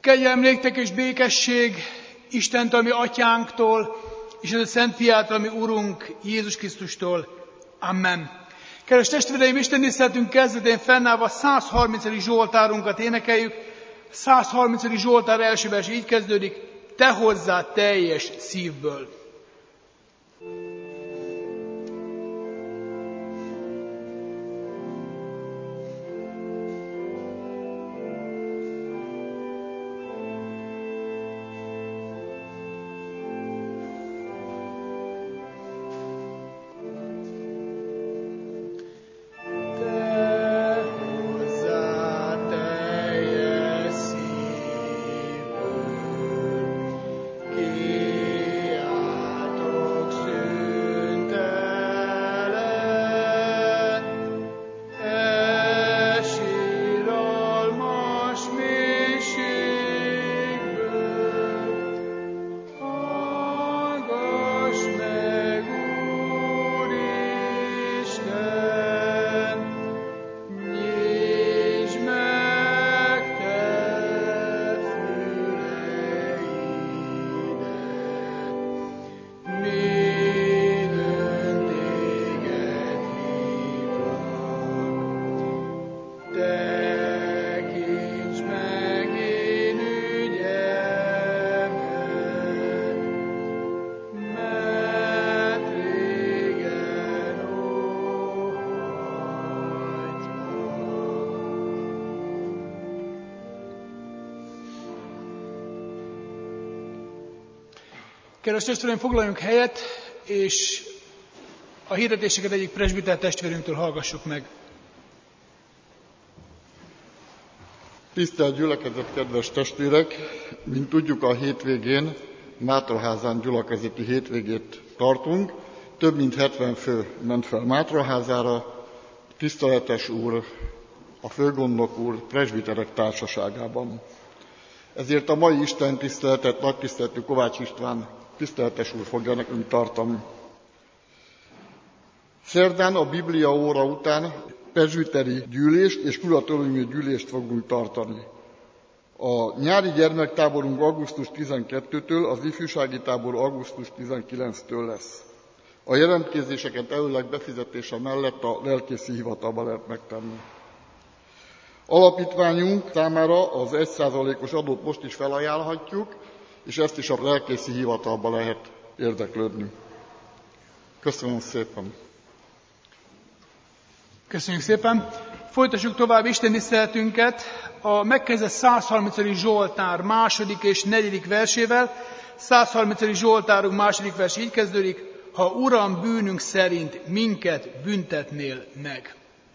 Kegyelem néktek és békesség Istentől, ami atyánktól, és ez a Szent Fiától, ami Urunk, Jézus Krisztustól. Amen. Kedves testvéreim, Isten tiszteletünk kezdetén fennállva 130. Zsoltárunkat énekeljük. 130. Zsoltár első vers így kezdődik: Te hozzá teljes szívből. Kedves testvéreim, foglaljunk helyet, és a hirdetéseket egyik presbiter testvérünktől hallgassuk meg. Tisztelt gyülekezet, kedves testvérek! Mint tudjuk, a hétvégén Mátraházán gyülekezeti hétvégét tartunk. Több mint 70 fő ment fel Mátraházára, tiszteletes úr, a főgondnok úr, presbiterek társaságában. Ezért a mai Isten tiszteletet nagy tiszteletű Kovács István tiszteletes úr fogja nekünk tartani. Szerdán a Biblia óra után presbiteri gyűlést és kuratóriumi gyűlést fogunk tartani. A nyári gyermektáborunk augusztus 12-től, az ifjúsági tábor augusztus 19-től lesz. A jelentkezéseket előleg befizetése mellett a lelkészi hivatalba lehet megtenni. Alapítványunk számára az 1%-os adót most is felajánlhatjuk, és ezt is a lelkészi hivatalba lehet érdeklődni. Köszönöm szépen! Köszönjük szépen! Folytassuk tovább Isten tiszteletünket a megkezdett 130. Zsoltár második és negyedik versével. 130. Zsoltárunk második vers így kezdődik: Ha Uram, bűnünk szerint minket büntetnél meg.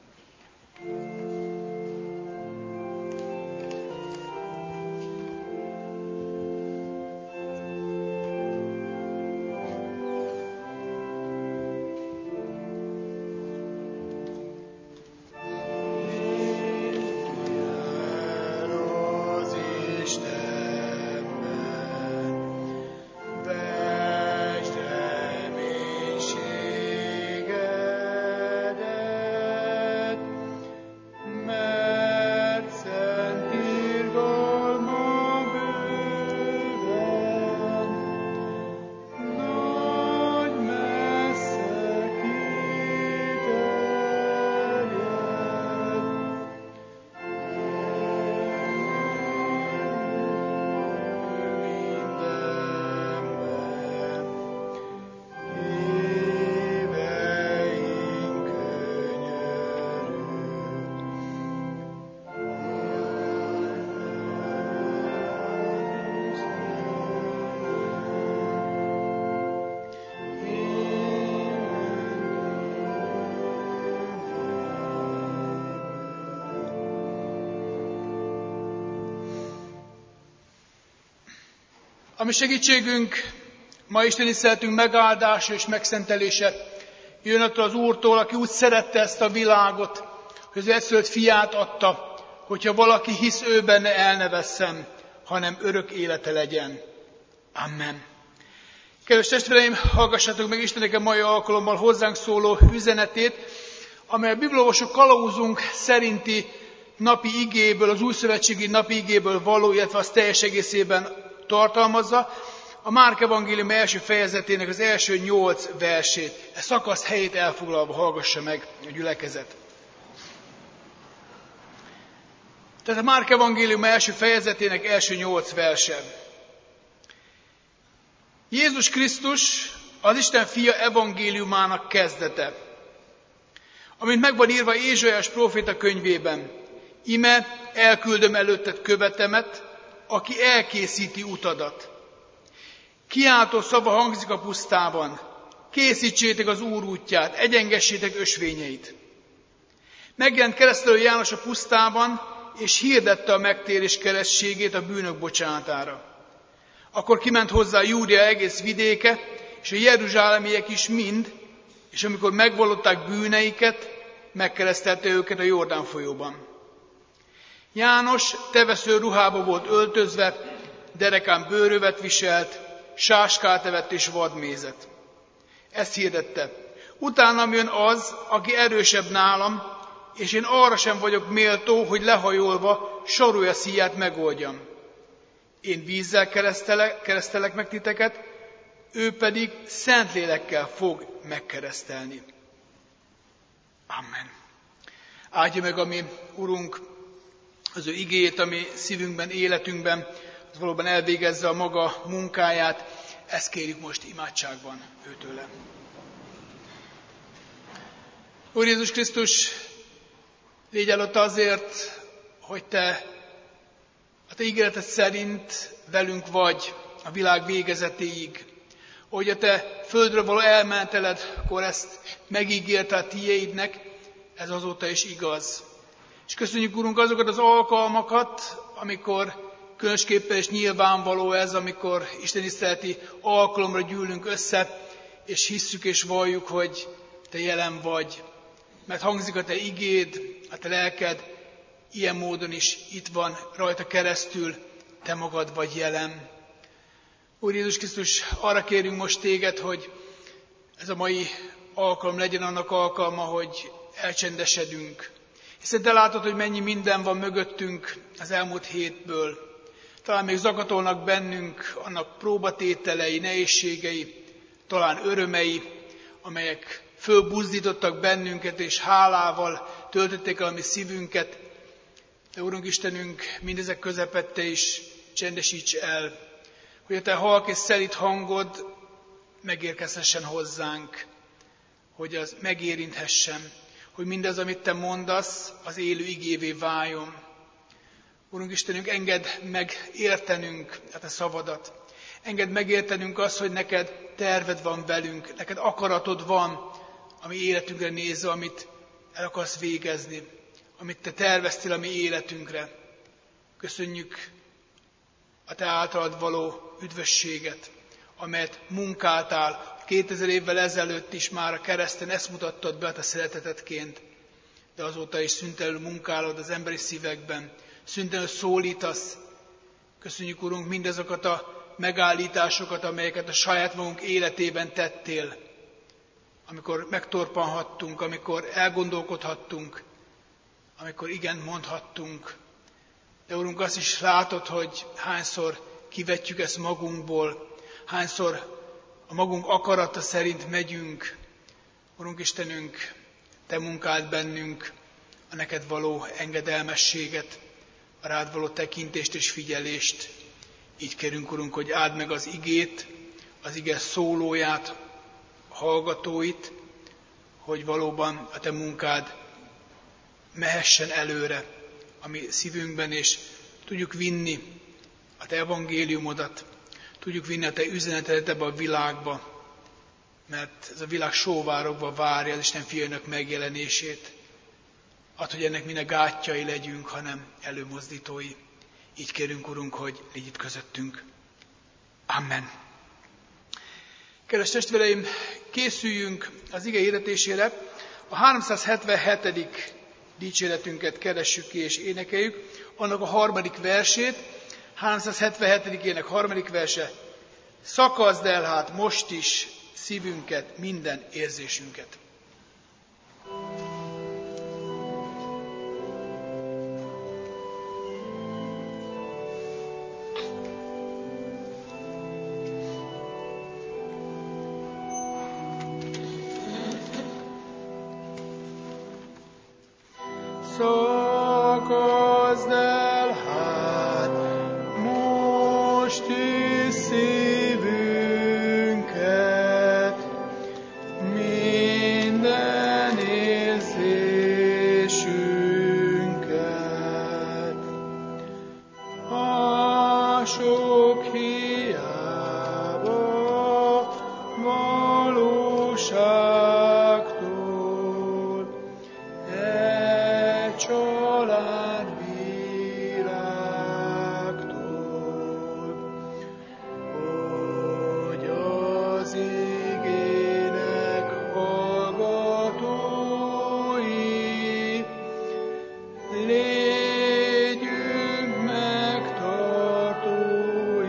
A mi segítségünk, ma Isten tiszteletünk megáldása és megszentelése jön attól az Úrtól, aki úgy szerette ezt a világot, hogy az egyszülött fiát adta, hogyha valaki hisz ő benne, el ne vesszen, hanem örök élete legyen. Amen. Kedves testvéreim, hallgassátok meg Istennek a mai alkalommal hozzánk szóló üzenetét, amely a bibliolvasó kalauzunk szerinti napi igéből, az újszövetségi napi igéből való, illetve az teljes egészében tartalmazza, a Márk evangélium első fejezetének az első 8 versét. E szakasz helyét elfoglalva hallgassa meg a gyülekezet. Tehát a Márk evangélium első fejezetének első 8 verse. Jézus Krisztus az Isten fia evangéliumának kezdete. Amint megvan írva Ézsaiás próféta könyvében, ime elküldöm előtted követemet, aki elkészíti utadat. Kiáltó szava hangzik a pusztában, készítsétek az Úr útját, egyengessétek ösvényeit. Megjelent keresztelő János a pusztában, és hirdette a megtérés keresztségét a bűnök bocsánatára. Akkor kiment hozzá Júdea egész vidéke, és a jeruzsálemiek is mind, és amikor megvallották bűneiket, megkeresztelte őket a Jordán folyóban. János tevesző ruhába volt öltözve, derekán bőrövet viselt, sáskát evett és vadmézet. Ezt hirdette. Utánam jön az, aki erősebb nálam, és én arra sem vagyok méltó, hogy lehajolva sarolja szíját megoldjam. Én vízzel keresztelek meg titeket, ő pedig Szentlélekkel fog megkeresztelni. Amen. Áldja meg a mi Urunk az ő igéjét, ami szívünkben, életünkben, az valóban elvégezze a maga munkáját. Ezt kérjük most imádságban őtőle. Úr Jézus Krisztus, légy előtt azért, hogy Te a Te ígéreted szerint velünk vagy a világ végezetéig. Hogy a Te földről való elmeneteledkor ezt megígérte a Tiédnek, ez azóta is igaz. És köszönjük, Urunk, azokat az alkalmakat, amikor különösképpen is nyilvánvaló ez, amikor istentiszteleti alkalomra gyűlünk össze, és hisszük és valljuk, hogy Te jelen vagy. Mert hangzik a Te igéd, a Te lelked, ilyen módon is itt van rajta keresztül, Te magad vagy jelen. Úr Jézus Krisztus, arra kérünk most Téged, hogy ez a mai alkalom legyen annak alkalma, hogy elcsendesedünk. Hiszen Te látod, hogy mennyi minden van mögöttünk az elmúlt hétből. Talán még zakatolnak bennünk annak próbatételei, nehézségei, talán örömei, amelyek fölbuzdítottak bennünket, és hálával töltötték el a mi szívünket. De Urunk Istenünk, mindezek közepette is csendesíts el, hogy a Te halk és szelíd hangod megérkezhessen hozzánk, hogy az megérinthessen, hogy mindaz, amit Te mondasz, az élő igévé váljon. Urunk Istenünk, engedd meg értenünk a Te szavadat. Engedd megértenünk azt, hogy neked terved van velünk, neked akaratod van, ami életünkre nézve, amit el akarsz végezni, amit Te terveztél a mi életünkre. Köszönjük a Te általad való üdvösséget, amelyet munkáltál 2000 évvel ezelőtt is már a kereszten, ezt mutattad be a Te szeretetedként, de azóta is szüntelenül munkálod az emberi szívekben, szüntelenül szólítasz. Köszönjük, Urunk, mindazokat a megállításokat, amelyeket a saját magunk életében tettél, amikor megtorpanhattunk, amikor elgondolkodhattunk, amikor igen mondhattunk. De Urunk, azt is látod, hogy hányszor kivetjük ezt magunkból, hányszor a magunk akarata szerint megyünk. Urunk Istenünk, Te munkáld bennünk a neked való engedelmességet, a rád való tekintést és figyelést. Így kérünk, Urunk, hogy áld meg az igét, az ige szólóját, a hallgatóit, hogy valóban a Te munkád mehessen előre a mi szívünkben, és tudjuk vinni a Te evangéliumodat, tudjuk vinni a Te üzenetedet ebbe a világba, mert ez a világ sóvárogva várja az Isten fiainak megjelenését. Add, hogy ennek mi ne gátjai legyünk, hanem előmozdítói. Így kérünk, Urunk, hogy légy itt közöttünk. Amen. Kedves testvéreim, készüljünk az ige hirdetésére. A 377. dicséretünket keressük ki és énekeljük. Annak a 3. versét, 377. ének 3. verse. Szakazd el hát most is szívünket, minden érzésünket. szakaszd el hát most is szívünket, minden érzésünket. A sok hiába valóságtól, egy család virágtól, hogy az igének hallgatói, légyünk megtartói,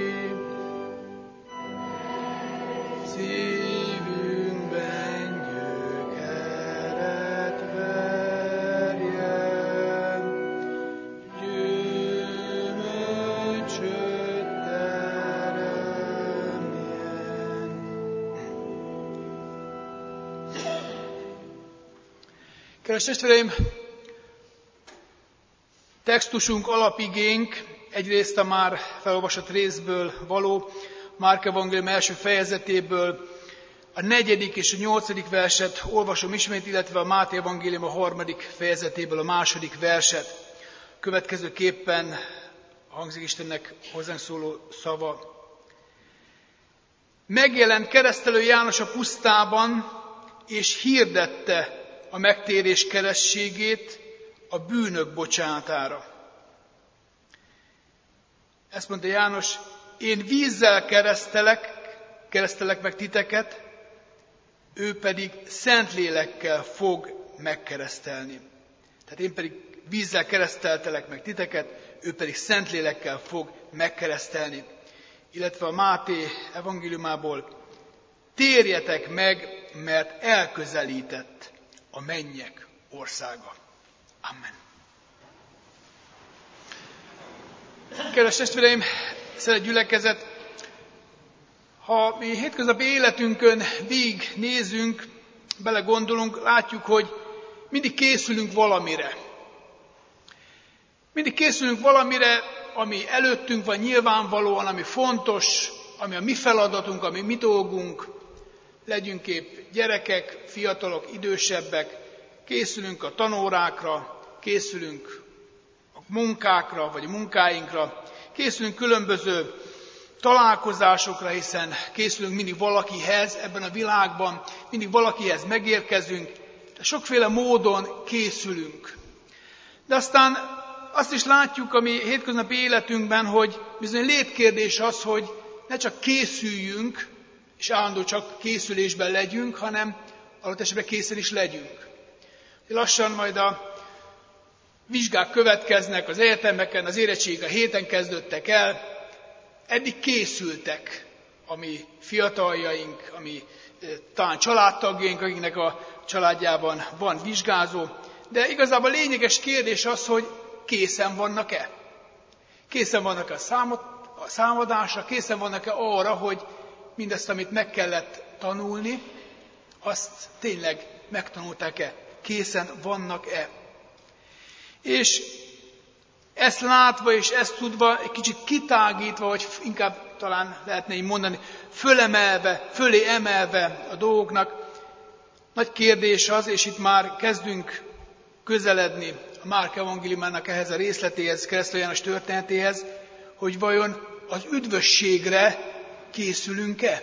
szívünkben gyökeret verjen, gyümölcsöt teremjen. Kedves testvéreim, textusunk, alapigénk egyrészt a már felolvasott részből való, Márk evangélium első fejezetéből, a 4. és a 8. verset olvasom ismét, illetve a Máté evangélium a 3. fejezetéből a 2. verset. Következőképpen hangzik Istennek hozzánk szóló szava. Megjelent keresztelő János a pusztában, és hirdette a megtérés kerességét a bűnök bocsánatára. Ezt mondta János, én vízzel keresztelek meg titeket, ő pedig Szentlélekkel fog megkeresztelni. Tehát én pedig vízzel kereszteltelek meg titeket, ő pedig Szentlélekkel fog megkeresztelni. Illetve a Máté evangéliumából, térjetek meg, mert elközelített a mennyek országa. Amen. Kedves testvéreim, szeret gyülekezet, ha mi hétköznapi életünkön végig nézünk, belegondolunk, látjuk, hogy mindig készülünk valamire. Mindig készülünk valamire, ami előttünk van nyilvánvalóan, ami fontos, ami a mi feladatunk, ami mi dolgunk. Legyünk épp gyerekek, fiatalok, idősebbek, készülünk a tanórákra, készülünk a munkákra, vagy a munkáinkra, készülünk különböző találkozásokra, hiszen készülünk mindig valakihez ebben a világban, mindig valakihez megérkezünk, de sokféle módon készülünk. De aztán azt is látjuk a mi hétköznapi életünkben, hogy bizony létkérdés az, hogy ne csak készüljünk, és állandó csak készülésben legyünk, hanem adott esetben készen is legyünk. Lassan majd a vizsgák következnek az egyetemeken, az érettségek a héten kezdődtek el, eddig készültek a mi fiataljaink, a mi talán családtagjaink, akiknek a családjában van vizsgázó, de igazából a lényeges kérdés az, hogy készen vannak-e? Készen vannak-e a számadásra, készen vannak-e arra, hogy mindezt, amit meg kellett tanulni, azt tényleg megtanulták-e? Készen vannak-e? És ezt látva és ezt tudva, egy kicsit kitágítva, vagy inkább talán lehetne így mondani, fölé emelve a dolgoknak, nagy kérdés az, és itt már kezdünk közeledni a Márk evangéliumának ehhez a részletéhez, Keresztelő János történetéhez, hogy vajon az üdvösségre készülünk-e?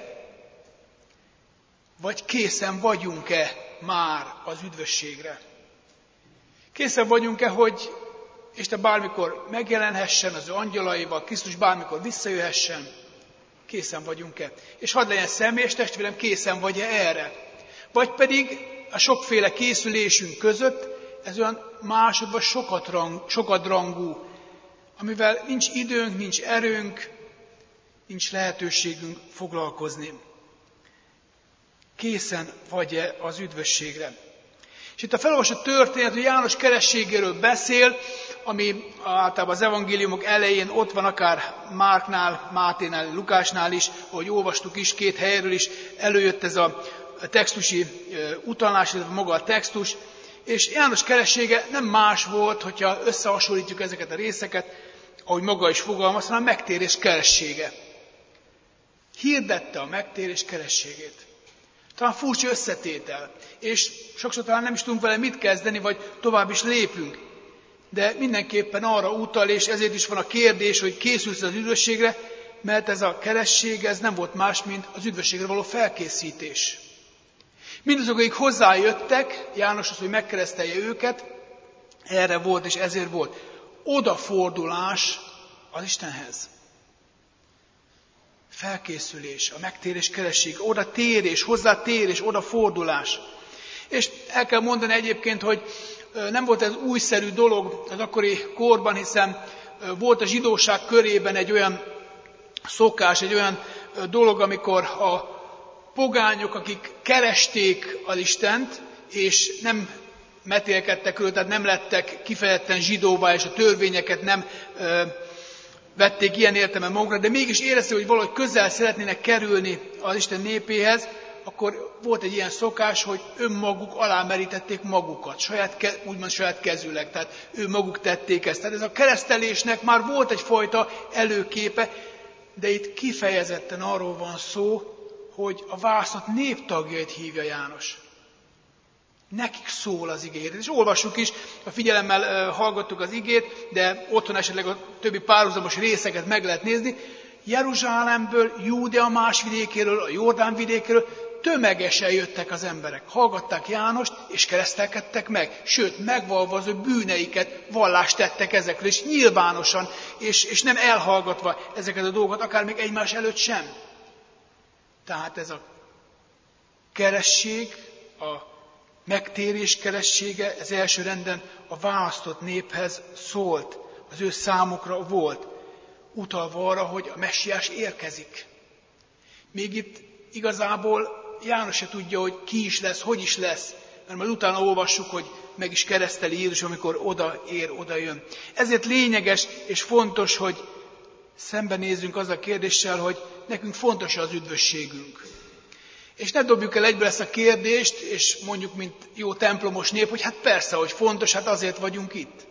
Vagy készen vagyunk-e már az üdvösségre? Készen vagyunk-e, hogy Isten bármikor megjelenhessen az ő angyalaival, Krisztus bármikor visszajöhessen? Készen vagyunk-e? És hadd legyen személyes, testvérem, készen vagy-e erre? Vagy pedig a sokféle készülésünk között ez olyan másodban sokadrangú, amivel nincs időnk, nincs erőnk, nincs lehetőségünk foglalkozni. Készen vagy-e az üdvösségre? És itt a felolvasott történet, hogy János kerességéről beszél, ami általában az evangéliumok elején ott van, akár Márknál, Máténál, Lukásnál is, ahogy olvastuk is, 2 helyről is előjött ez a textusi utalás, ez maga a textus, És János keressége nem más volt, hogyha összehasonlítjuk ezeket a részeket, ahogy maga is fogalmaz, hanem a megtérés keressége. Hirdette a megtérés kerességét. Talán furcsa összetétel, és sokszor talán nem is tudunk vele mit kezdeni, vagy tovább is lépünk. De mindenképpen arra utal, és ezért is van a kérdés, hogy készülsz az üdvösségre, mert ez a keresség, ez nem volt más, mint az üdvösségre való felkészítés. Mindazok, akik hozzájöttek, János az, hogy megkeresztelje őket, erre volt és ezért volt. Odafordulás az Istenhez. Felkészülés, a megtérés keresség, oda térés, hozzátérés, odafordulás. És el kell mondani egyébként, hogy nem volt ez újszerű dolog az akkori korban, hiszen volt a zsidóság körében egy olyan szokás, egy olyan dolog, amikor a pogányok, akik keresték az Istent, és nem metélkedtek körül, tehát nem lettek kifejezetten zsidóvá, és a törvényeket nem vették ilyen értelemben magukra, de mégis érezték, hogy valahogy közel szeretnének kerülni az Isten népéhez, akkor volt egy ilyen szokás, hogy önmaguk alá merítették magukat, úgymond saját kezüleg, tehát ő maguk tették ezt. Tehát ez a keresztelésnek már volt egyfajta előképe, de itt kifejezetten arról van szó, hogy a választott néptagjait hívja János. Nekik szól az igét. És olvassuk is, a figyelemmel hallgattuk az igét, de otthon esetleg a többi párhuzamos részeket meg lehet nézni. Jeruzsálemből, Júdea más vidékéről, a Jordán vidékéről tömegesen jöttek az emberek. Hallgatták Jánost, és keresztelkedtek meg. Sőt, megvalva az ő bűneiket, vallást tettek ezekről, és nyilvánosan, és nem elhallgatva ezeket a dolgokat, akár még egymás előtt sem. Tehát ez a keresség, a megtérés keressége, ez első renden a választott néphez szólt, az ő számukra volt, utalva arra, hogy a messiás érkezik. Még itt igazából János se tudja, hogy ki is lesz, hogy is lesz, mert majd utána olvassuk, hogy meg is kereszteli Jézus, amikor odaér, odajön. Ezért lényeges és fontos, hogy szembenézzünk azzal a kérdéssel, hogy nekünk fontos az üdvösségünk. És ne dobjuk el egyből ezt a kérdést, és mondjuk, mint jó templomos nép, hogy hát persze, hogy fontos, hát azért vagyunk itt.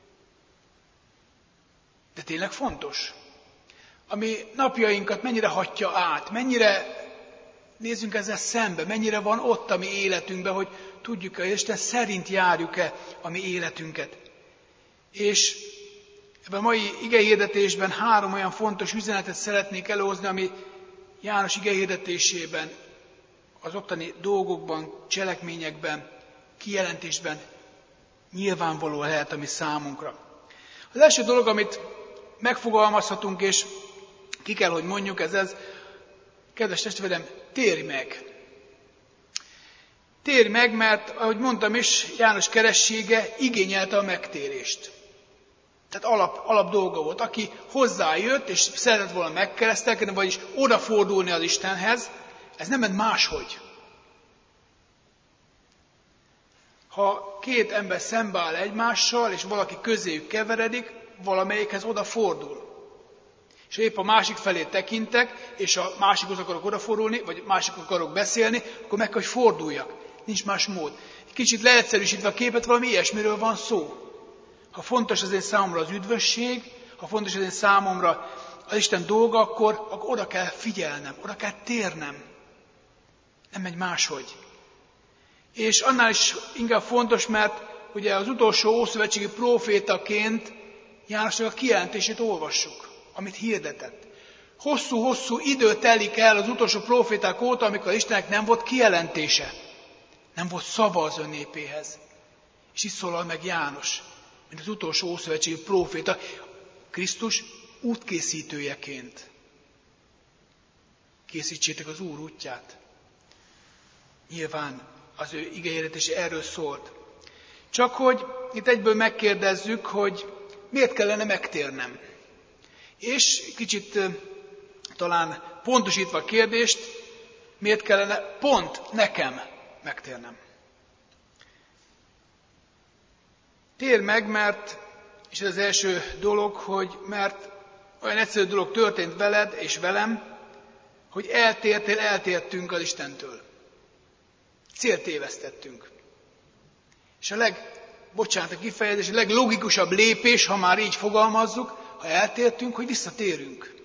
De tényleg fontos? Ami napjainkat mennyire hatja át, mennyire nézzünk ezzel szembe, mennyire van ott a mi életünkben, hogy tudjuk, hogy Isten szerint járjuk-e a mi életünket. És ebben a mai igehirdetésben 3 olyan fontos üzenetet szeretnék előhozni, ami János igehirdetésében, az ottani dolgokban, cselekményekben, kijelentésben nyilvánvaló lehet a mi számunkra. Az első dolog, amit megfogalmazhatunk, és ki kell, hogy mondjuk, ez, kedves testvérem, térj meg! Térj meg, mert, ahogy mondtam is, János keressége igényelte a megtérést. Tehát alap dolga volt. Aki hozzájött, és szeretett volna megkeresztelkedni, vagyis odafordulni az Istenhez, ez nem ment máshogy. Ha 2 ember szembeáll egymással, és valaki közéjük keveredik, valamelyikhez odafordul. És épp a másik felé tekintek, és a másikhoz akarok odafordulni, vagy másikhoz akarok beszélni, akkor meg kell, hogy forduljak. Nincs más mód. Egy kicsit leegyszerűsítve a képet, valami ilyesmiről van szó. Ha fontos az én számomra az üdvösség, ha fontos az én számomra az Isten dolga, akkor oda kell figyelnem, oda kell térnem. Nem megy máshogy. És annál is inkább fontos, mert ugye az utolsó ószövetségi prófétaként Jánosnak a kijelentését olvassuk, amit hirdetett. Hosszú-hosszú idő telik el az utolsó próféták óta, amikor Istennek nem volt kijelentése. Nem volt szava az ön népéhez. És így szólal meg János, mint az utolsó ószövetségi próféta, Krisztus útkészítőjeként. Készítsétek az Úr útját. Nyilván az ő igehirdetése erről szólt. Csak hogy itt egyből megkérdezzük, hogy miért kellene megtérnem. És kicsit talán pontosítva a kérdést, miért kellene pont nekem megtérnem. Térj meg, mert, és ez az első dolog, hogy mert olyan egyszerű dolog történt veled és velem, hogy eltértünk az Istentől. Célt tévesztettünk. És a leglogikusabb lépés, ha már így fogalmazzuk, ha eltértünk, hogy visszatérünk.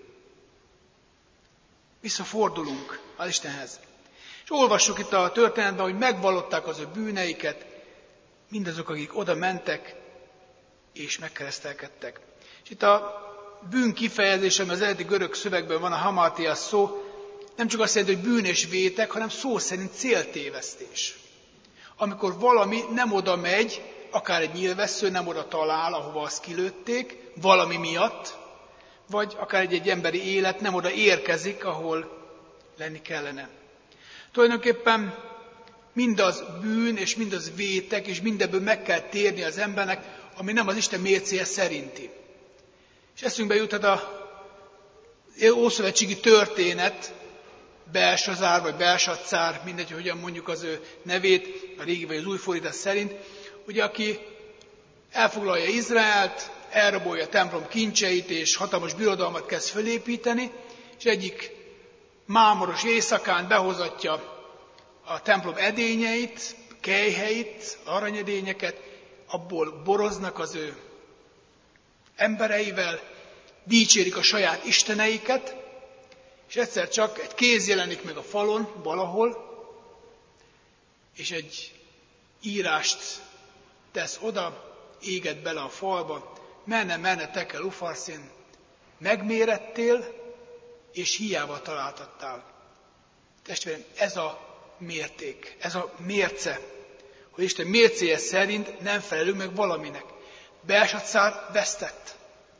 Visszafordulunk az Istenhez. És olvassuk itt a történetben, hogy megvallották az ő bűneiket, mindazok, akik oda mentek, és megkeresztelkedtek. És itt a bűn kifejezés, ami az eredeti görög szövegben van, a hamartias szó, nem csak azt jelenti, hogy bűn és vétek, hanem szó szerint céltévesztés. Amikor valami nem oda megy, akár egy nyilvessző nem oda talál, ahova azt kilőtték, valami miatt, vagy akár egy emberi élet nem oda érkezik, ahol lenni kellene. Tulajdonképpen mindaz bűn, és mindaz vétek, és mindebből meg kell térni az embernek, ami nem az Isten mércéje szerinti. És eszünkbe juthat az ószövetségi történet, Belsazár vagy Belsatszár, mindegy, hogyan mondjuk az ő nevét, a régi vagy az új fordítás szerint, ugye aki elfoglalja Izraelt, elrabolja a templom kincseit, és hatalmas birodalmat kezd fölépíteni, és egyik mámoros éjszakán behozatja a templom edényeit, kelyheit, aranyedényeket, abból boroznak az ő embereivel, dicsérik a saját isteneiket, és egyszer csak egy kéz jelenik meg a falon valahol, és egy írást tesz oda, éget bele a falba, menne tekel ufarszin, megmérettél, és hiába találtattál. Testvérem, ez a mérték, ez a mérce, hogy Isten mércéje szerint nem felelünk meg valaminek. Belsatszár vesztett.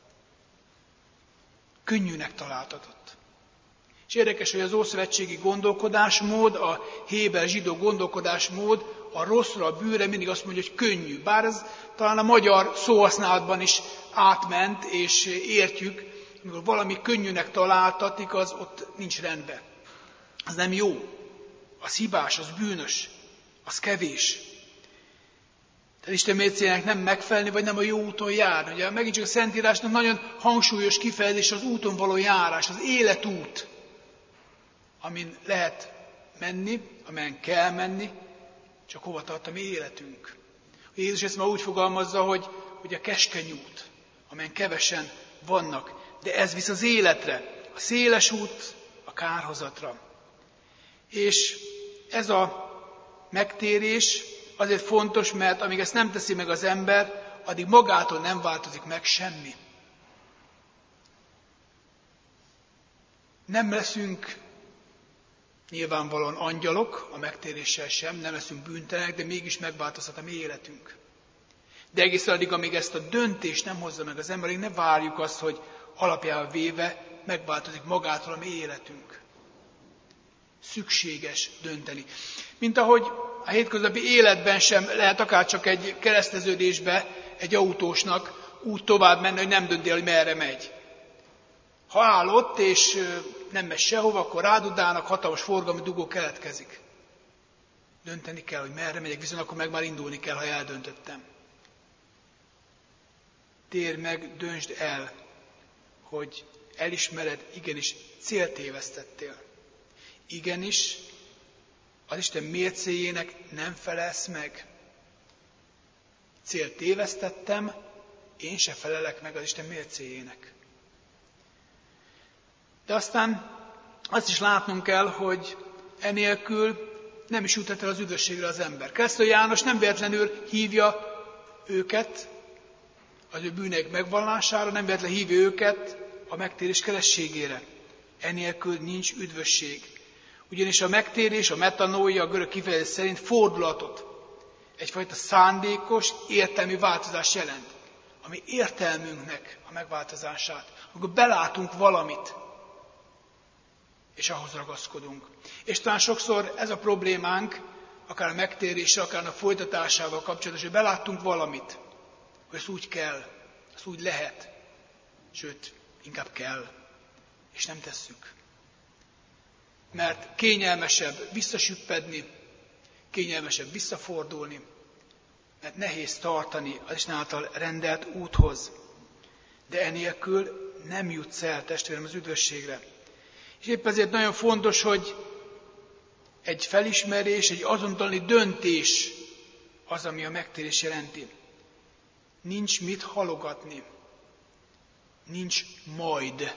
Könnyűnek találtatott. És érdekes, hogy az ószövetségi gondolkodásmód, a héber zsidó gondolkodásmód a rosszra, a bűnre mindig azt mondja, hogy könnyű. Bár ez talán a magyar szóhasználatban is átment, és értjük, amikor valami könnyűnek találtatik, az ott nincs rendben. Az nem jó, az hibás, az bűnös, az kevés. Tehát Isten mércéjének nem megfelelni, vagy nem a jó úton járni. Ugye megint csak a Szentírásnak nagyon hangsúlyos kifejezés az úton való járás, az életút, amin lehet menni, amelyen kell menni, csak hova tart a mi életünk. Jézus ezt ma úgy fogalmazza, hogy a keskeny út, amelyen kevesen vannak, de ez visz az életre, a széles út a kárhozatra. És ez a megtérés azért fontos, mert amíg ezt nem teszi meg az ember, addig magától nem változik meg semmi. Nem leszünk nyilvánvalóan angyalok, a megtéréssel sem, nem leszünk bűntelenek, de mégis megváltozhat a mi életünk. De egészen addig, amíg ezt a döntést nem hozza meg az ember, ne várjuk azt, hogy alapjával véve megváltozik magától a mi életünk. Szükséges dönteni. Mint ahogy a hétköznapi életben sem lehet akárcsak egy kereszteződésbe egy autósnak úgy tovább menni, hogy nem dönti el, hogy merre megy. Ha áll ott, és nem megy sehova, akkor rádudálnak, hatalmas forgalmi dugó keletkezik. Dönteni kell, hogy merre megyek, viszont akkor meg már indulni kell, ha eldöntöttem. Térj meg, döntsd el, hogy elismered, igenis céltévesztettél. Igenis, az Isten mércéjének nem felelsz meg. Céltévesztettem, én se felelek meg az Isten mércéjének. De aztán azt is látnunk kell, hogy enélkül nem is juthat el az üdvösségre az ember. Keresztelő János nem véletlenül hívja őket az ő bűneik megvallására, nem véletlenül hívja őket a megtérés kerességére. Enélkül nincs üdvösség. Ugyanis a megtérés, a metanóia, a görög kifejezés szerint fordulatot, egyfajta szándékos, értelmi változást jelent, ami értelmünknek a megváltozását. Akkor belátunk valamit, és ahhoz ragaszkodunk. És talán sokszor ez a problémánk, akár a megtéréssel, akár a folytatásával kapcsolatos, hogy beláttunk valamit, hogy ez úgy kell, ez úgy lehet, sőt, inkább kell, és nem tesszük. Mert kényelmesebb visszasüppedni, kényelmesebb visszafordulni, mert nehéz tartani az Isten által rendelt úthoz. De enélkül nem jutsz el, testvérem, az üdvösségre. És épp ezért nagyon fontos, hogy egy felismerés, egy azontani döntés az, ami a megtérés jelenti. Nincs mit halogatni. Nincs majd.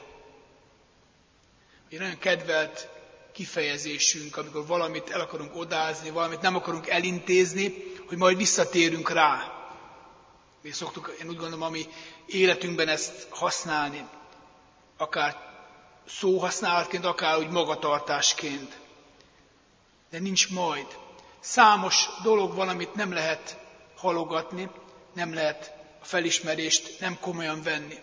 Egy nagyon kedvelt kifejezésünk, amikor valamit el akarunk odázni, valamit nem akarunk elintézni, hogy majd visszatérünk rá. Mi szoktuk, én úgy gondolom, a mi életünkben ezt használni. Akár szóhasználatként, akár úgy magatartásként. De nincs majd. Számos dolog van, amit nem lehet halogatni, nem lehet a felismerést nem komolyan venni.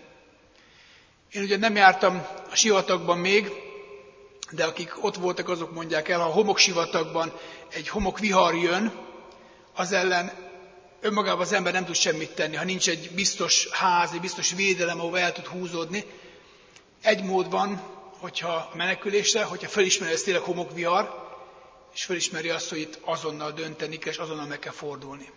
Én ugye nem jártam a sivatagban még, de akik ott voltak, azok mondják el, ha a homoksivatagban egy homokvihar jön, az ellen önmagában az ember nem tud semmit tenni, ha nincs egy biztos ház, egy biztos védelem, ahova el tud húzódni. Egy mód van, hogyha menekülésre, hogyha felismeri, hogy ez tényleg homokvihar, és felismeri azt, hogy itt azonnal dönteni kell, és azonnal meg kell fordulni.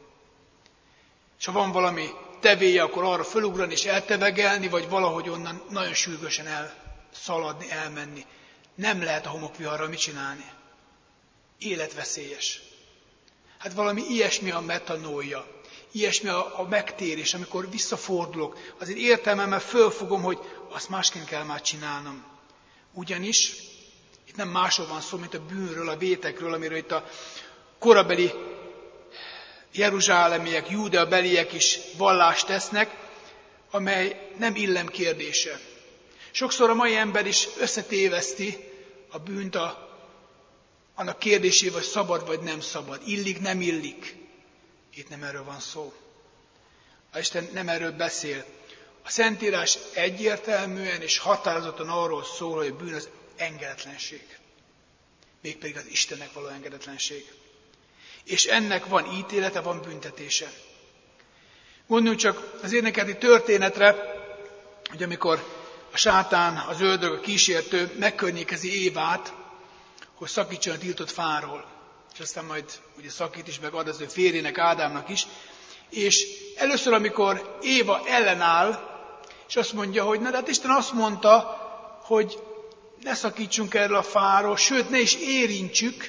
És ha van valami tevéje, akkor arra fölugrani és eltevegelni, vagy valahogy onnan nagyon sürgősen elszaladni, elmenni. Nem lehet a homokviharral mit csinálni. Életveszélyes. Hát valami ilyesmi a metanója, ilyesmi a megtérés, amikor visszafordulok. Azért értelmemmel fölfogom, hogy azt másként kell már csinálnom. Ugyanis itt nem másról van szó, mint a bűnről, a vétekről, amiről itt a korabeli jeruzsálemiek, júdeabeliek is vallást tesznek, amely nem illem kérdése. Sokszor a mai ember is összetéveszti a bűnt annak kérdésével, hogy szabad vagy nem szabad, illik, nem illik. Itt nem erről van szó. A Isten nem erről beszél. A Szentírás egyértelműen és határozottan arról szól, hogy a bűn az engedetlenség. Mégpedig az Istennek való engedetlenség. És ennek van ítélete, van büntetése. Gondoljunk csak az énekelti történetre, hogy amikor a sátán, az ördög, a kísértő megkörnyékezi Évát, hogy szakítson a tiltott fáról. És aztán majd ugye szakít is, meg ad az ő férjének, Ádámnak is. És először, amikor Éva ellenáll, és azt mondja, hogy na de hát Isten azt mondta, hogy ne szakítsunk erről a fáról, sőt, ne is érintsük.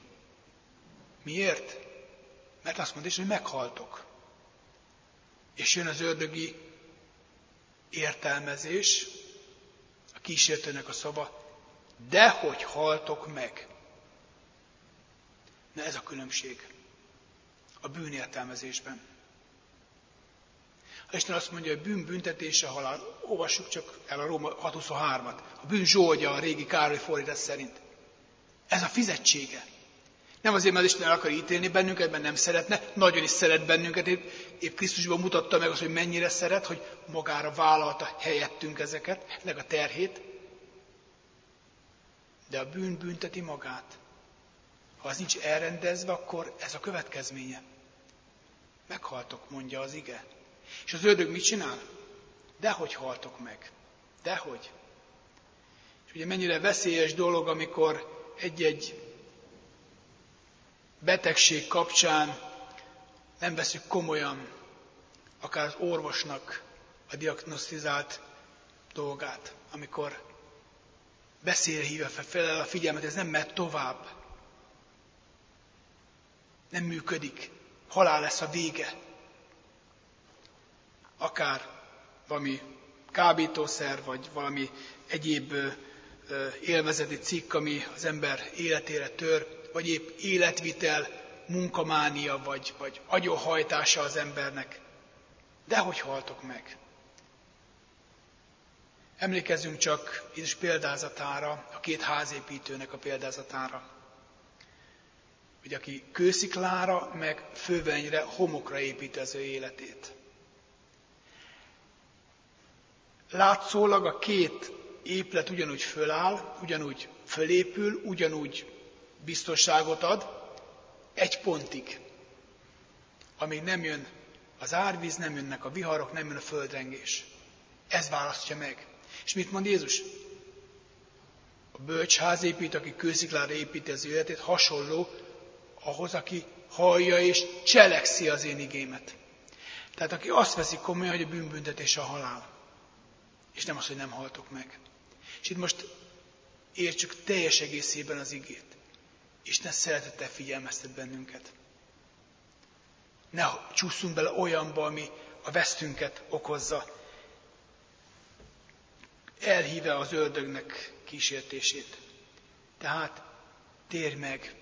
Miért? Mert azt mondta is, hogy meghaltok. És jön az ördögi értelmezés, a kísértőnek a szava, dehogy haltok meg. Na ez a különbség a bűn értelmezésben. Ha Isten azt mondja, hogy bűn büntetése halál, olvassuk csak el a Róma 6.23-at. A bűn zsoldja a régi Károly fordítás szerint. Ez a fizetsége. Nem azért, mert Isten el akar ítélni bennünket, mert nem szeretne, nagyon is szeret bennünket. Épp Krisztusban mutatta meg azt, hogy mennyire szeret, hogy magára vállalta helyettünk ezeket, meg a terhét. De a bűn bünteti magát. Ha az nincs elrendezve, akkor ez a következménye. Meghaltok, mondja az ige. És az ördög mit csinál? Dehogy haltok meg. Dehogy. És ugye mennyire veszélyes dolog, amikor egy-egy betegség kapcsán nem veszük komolyan akár az orvosnak a diagnosztizált dolgát, amikor beszélre hívja fel a figyelmet, ez nem mehet tovább. Nem működik. Halál lesz a vége. Akár valami kábítószer, vagy valami egyéb élvezeti cikk, ami az ember életére tör, vagy épp életvitel, munkamánia, vagy agyonhajtása az embernek. Dehogy haltok meg. Emlékezzünk csak Jézus példázatára, a két házépítőnek a példázatára. Hogy aki kősziklára, meg fővenyre, homokra építi az ő életét. Látszólag a két épület ugyanúgy föláll, ugyanúgy fölépül, ugyanúgy biztonságot ad, egy pontig, amíg nem jön az árvíz, nem jönnek a viharok, nem jön a földrengés. Ez választja meg. És mit mond Jézus? A bölcs házépítő, aki kősziklára építi az életét, hasonló ahhoz, aki hallja és cselekszi az én igémet. Tehát aki azt veszi komolyan, hogy a bűnbüntetés a halál. És nem az, hogy nem haltok meg. És itt most értsük teljes egészében az igét. Isten szeretettel figyelmeztet bennünket. Ne csúszunk bele olyanba, ami a vesztünket okozza, elhíve az ördögnek kísértését. Tehát térj meg!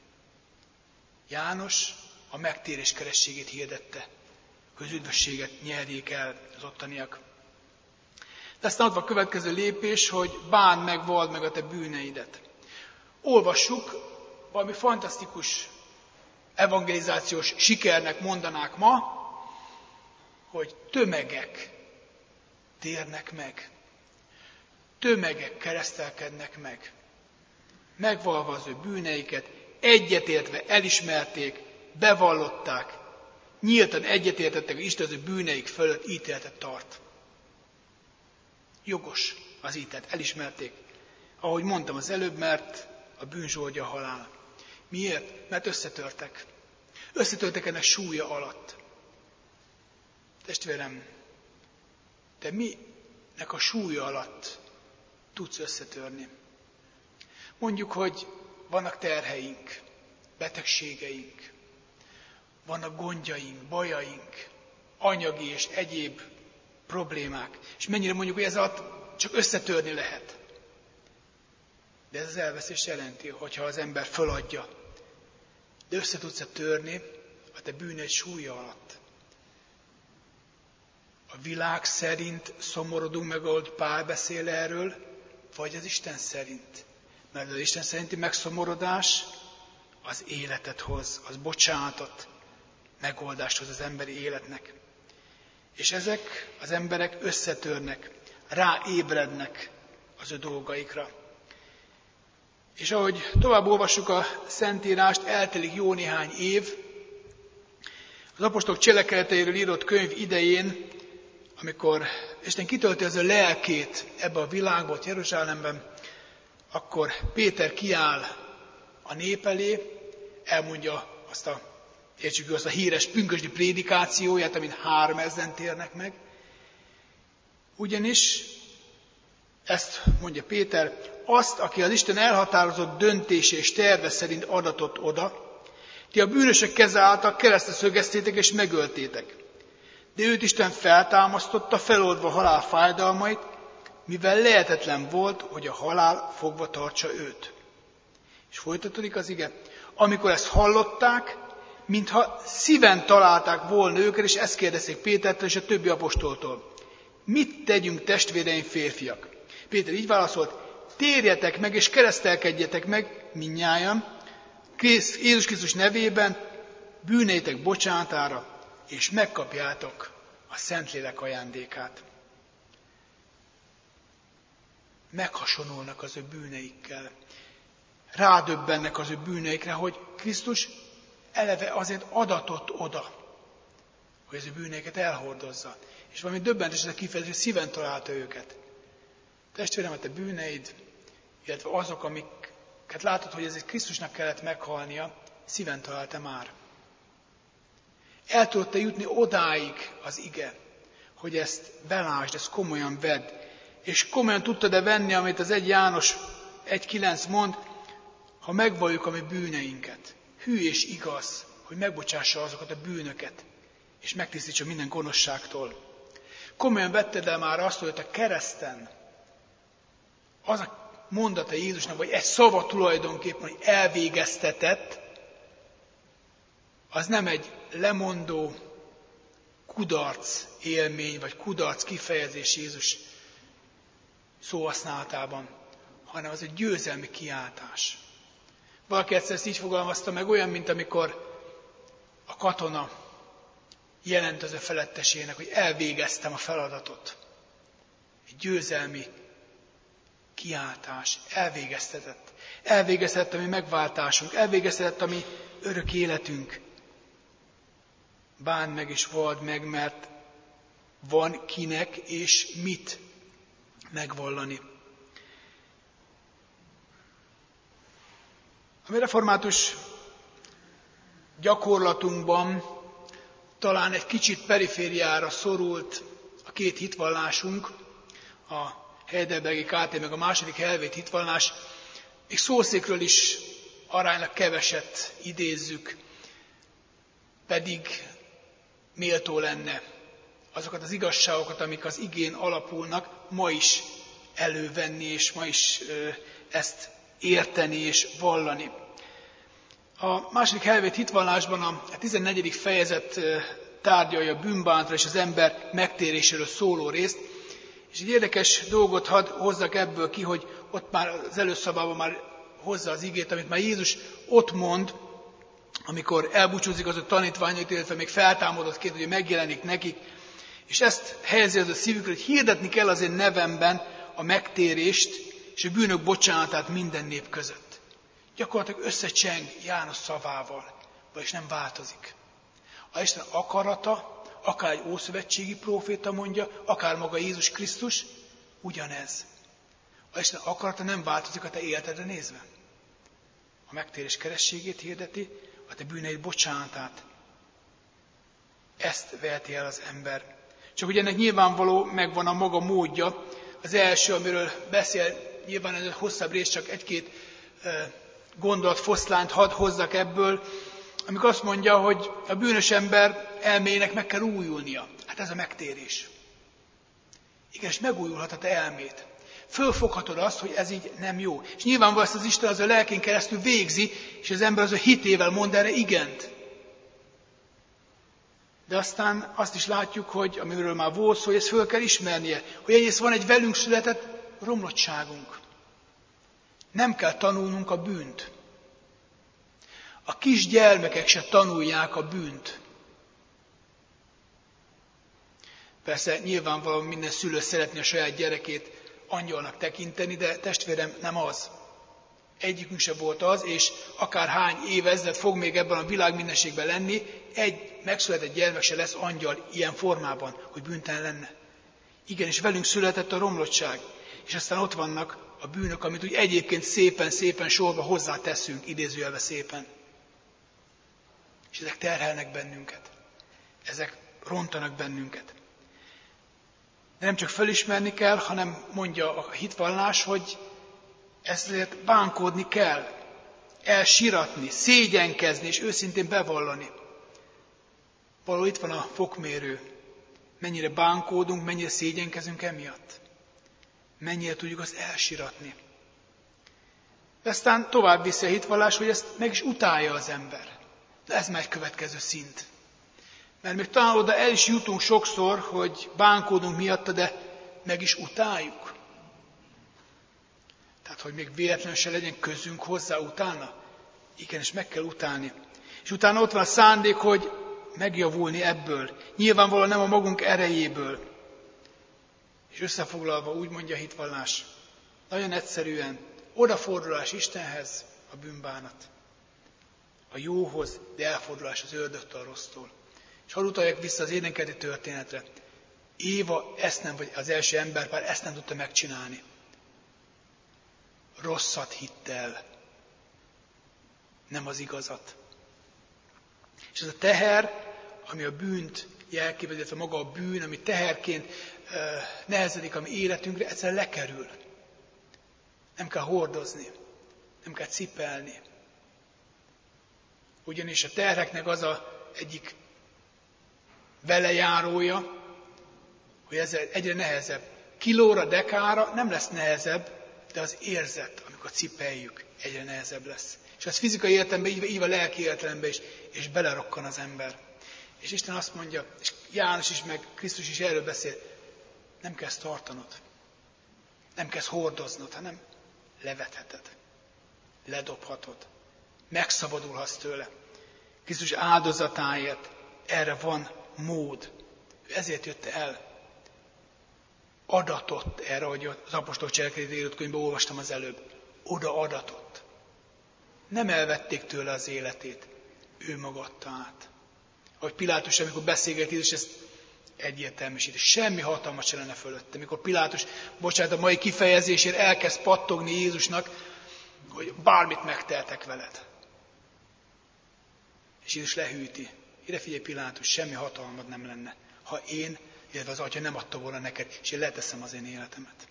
János a megtérés kerességét hirdette, hogy az üdvösséget nyerjék el az ottaniak. De aztán ott van a következő lépés, hogy bánd meg, vald meg a te bűneidet. Olvassuk, valami fantasztikus evangelizációs sikernek mondanák ma, hogy tömegek térnek meg. Tömegek keresztelkednek meg. Megvalva az ő bűneiket, egyetértve elismerték, bevallották, nyíltan egyetértettek, hogy Isten az ő bűneik fölött ítéletet tart. Jogos az ítélet, elismerték. Ahogy mondtam az előbb, mert a bűn zsoldja a halál. Miért? Mert összetörtek. Összetörtek ennek súlya alatt. Testvérem, te minek a súlya alatt tudsz összetörni? Mondjuk, hogy vannak terheink, betegségeink, vannak gondjaink, bajaink, anyagi és egyéb problémák. És mennyire mondjuk, hogy ez alatt csak összetörni lehet. De ez az elveszés jelenti, hogyha az ember föladja. De össze tudsz törni a te bűnöd súlya alatt. A világ szerint szomorodunk meg, ahogy Pál beszél erről, vagy az Isten szerint. Mert az Isten szerinti megszomorodás az életet hoz, az bocsánatot, megoldást hoz az emberi életnek. És ezek az emberek összetörnek, ráébrednek az ő dolgaikra. És ahogy tovább olvassuk a Szentírást, eltelik jó néhány év. Az apostolok cselekedeteiről írott könyv idején, amikor Isten kitölti az ő lelkét ebbe a világba, ott Jeruzsálemben, akkor Péter kiáll a nép elé, elmondja azt a híres pünkösdi prédikációját, amin 3000-en térnek meg. Ugyanis ezt mondja Péter, azt, aki az Isten elhatározott döntése és terve szerint adatott oda, ti a bűnösök keze által keresztre szögeztétek és megöltétek. De őt Isten feltámasztotta, feloldva halál fájdalmait, mivel lehetetlen volt, hogy a halál fogva tartsa őt. És folytatódik az ige. Amikor ezt hallották, mintha szíven találták volna őket, és ezt kérdezték Pétertől és a többi apostoltól. Mit tegyünk, testvéreim férfiak? Péter így válaszolt, térjetek meg és keresztelkedjetek meg mindnyájan, Jézus Krisztus nevében, bűneitek bocsánatára, és megkapjátok a Szentlélek ajándékát. Meghasonulnak az ő bűneikkel. Rádöbbennek az ő bűneikre, hogy Krisztus eleve azért adatott oda, hogy az ő bűneiket elhordozza. És valami döbbenetes ez a kifejezés, hogy szíven találta őket. Testvérem, a te bűneid, illetve azok, amiket látod, hogy ezért Krisztusnak kellett meghalnia, szíven találta már. El tudod te jutni odáig az ige, hogy ezt belásd, ezt komolyan vedd. És komolyan tudtad-e venni, amit az 1 János 1.9 mond, ha megvalljuk a mi bűneinket. Hű és igaz, hogy megbocsássa azokat a bűnöket, és megtisztítsa minden gonoszságtól. Komolyan vetted el már azt, hogy a kereszten az a mondata Jézusnak, vagy egy szava tulajdonképpen, hogy elvégeztetett, az nem egy lemondó kudarc élmény, vagy kudarc kifejezés Jézus szóhasználatában, hanem az egy győzelmi kiáltás. Valaki egyszer ezt így fogalmazta meg, olyan, mint amikor a katona jelent az a felettesének, hogy elvégeztem a feladatot. Egy győzelmi kiáltás, elvégeztetett. Elvégeztetett a mi megváltásunk, elvégeztetett a mi örök életünk. Bánd meg és vald meg, mert van kinek és mit megvallani. A mi református gyakorlatunkban talán egy kicsit perifériára szorult a két hitvallásunk, a Heidelbergi KT meg a második helvét hitvallás, és szószékről is aránylag keveset idézzük, pedig méltó lenne azokat az igazságokat, amik az igén alapulnak, ma is elővenni, és ma is ezt érteni és vallani. A második helvét hitvallásban a 14. fejezet tárgyalja a bűnbánatra és az ember megtéréséről szóló részt, és egy érdekes dolgot hadd hozzak ebből ki, hogy ott már az előszabában már hozza az igét, amit már Jézus ott mond, amikor elbúcsúzik az a tanítványait, illetve még feltámadottként, hogy megjelenik nekik, és ezt helyezi az a szívükre, hogy hirdetni kell az én nevemben a megtérést és a bűnök bocsánatát minden nép között. Gyakorlatilag összecseng János szavával, vagyis nem változik. A Isten akarata, akár egy ószövetségi próféta mondja, akár maga Jézus Krisztus, ugyanez. A Isten akarata nem változik a te életedre nézve. A megtérés kerességét hirdeti, a te bűneid bocsánatát. Ezt veheti el az ember. Csak hogy ennek nyilvánvaló megvan a maga módja. Az első, amiről beszél, nyilván ez a hosszabb rész, csak egy-két gondolatfoszlányt hadd hozzak ebből, amikor azt mondja, hogy a bűnös ember elméjének meg kell újulnia. Hát ez a megtérés. Igen, és megújulhat a te elmét. Fölfoghatod azt, hogy ez így nem jó. És nyilvánvalóan ezt az Isten az a lelkén keresztül végzi, és az ember az a hitével mond erre igent. De aztán azt is látjuk, hogy amiről már volt szó, hogy ezt föl kell ismernie, hogy egyrészt van egy velünk született romlottságunk. Nem kell tanulnunk a bűnt. A kis gyermekek se tanulják a bűnt. Persze nyilvánvalóan minden szülő szeretné a saját gyerekét angyalnak tekinteni, de testvérem, nem az. Egyikünk se volt az, és akár hány évezred fog még ebben a világmindenségben lenni, egy megszületett gyermek se lesz angyal ilyen formában, hogy bűntelen lenne. Igen, és velünk született a romlottság. És aztán ott vannak a bűnök, amit úgy egyébként szépen sorba hozzáteszünk, idézőjelve szépen. És ezek terhelnek bennünket. Ezek rontanak bennünket. De nem csak felismerni kell, hanem mondja a hitvallás, hogy ezért bánkódni kell, elsiratni, szégyenkezni és őszintén bevallani. Valahol itt van a fokmérő. Mennyire bánkódunk, mennyire szégyenkezünk emiatt. Mennyire tudjuk azt elsiratni. De aztán tovább viszi a hitvallás, hogy ezt meg is utálja az ember. De ez már egy következő szint. Mert még talán oda el is jutunk sokszor, hogy bánkódunk miatta, de meg is utáljuk. Tehát, hogy még véletlenül se legyen közünk hozzá utána. Igen, és meg kell utálni. És utána ott van a szándék, hogy megjavulni ebből. Nyilvánvalóan nem a magunk erejéből. És összefoglalva úgy mondja a hitvallás, nagyon egyszerűen, odafordulás Istenhez a bűnbánat. A jóhoz, de elfordulás az ördögtől, a rossztól. És hadd utaljak vissza az édenkerti történetre. Éva ezt nem, vagy az első emberpár ezt nem tudta megcsinálni. Rosszat hitt el, nem az igazat. És ez a teher, ami a bűnt jelképez, illetve maga a bűn, ami teherként nehezedik a mi életünkre, egyszerűen lekerül. Nem kell hordozni, nem kell cipelni. Ugyanis a terheknek az egyik velejárója, hogy ez egyre nehezebb. Kilóra, dekára nem lesz nehezebb, de az érzet, amikor cipeljük, egyre nehezebb lesz. És az fizikai értelemben, így a lelki értelemben is, és belerokkan az ember. És Isten azt mondja, és János is, meg Krisztus is erről beszél, nem kell ezt tartanod. Nem kell ezt hordoznod, hanem levetheted. Ledobhatod. Megszabadulhatsz tőle. Krisztus áldozatáért erre van mód. Ő ezért jött el. Adatott erre, hogy az apostol cselekedeti írott könyvben olvastam az előbb. Oda adatott. Nem elvették tőle az életét. Ő maga adta át. Ahogy Pilátus, amikor beszélget Jézus, ezt egyértelműsíti. Semmi hatalma se lenne fölötte. Mikor Pilátus, bocsánat, a mai kifejezésért elkezd pattogni Jézusnak, hogy bármit megteltek veled. És Jézus lehűti. Ide figyelj, Pilátus, semmi hatalmad nem lenne, ha én, illetve az Atya nem adta volna neked, és én leteszem az én életemet.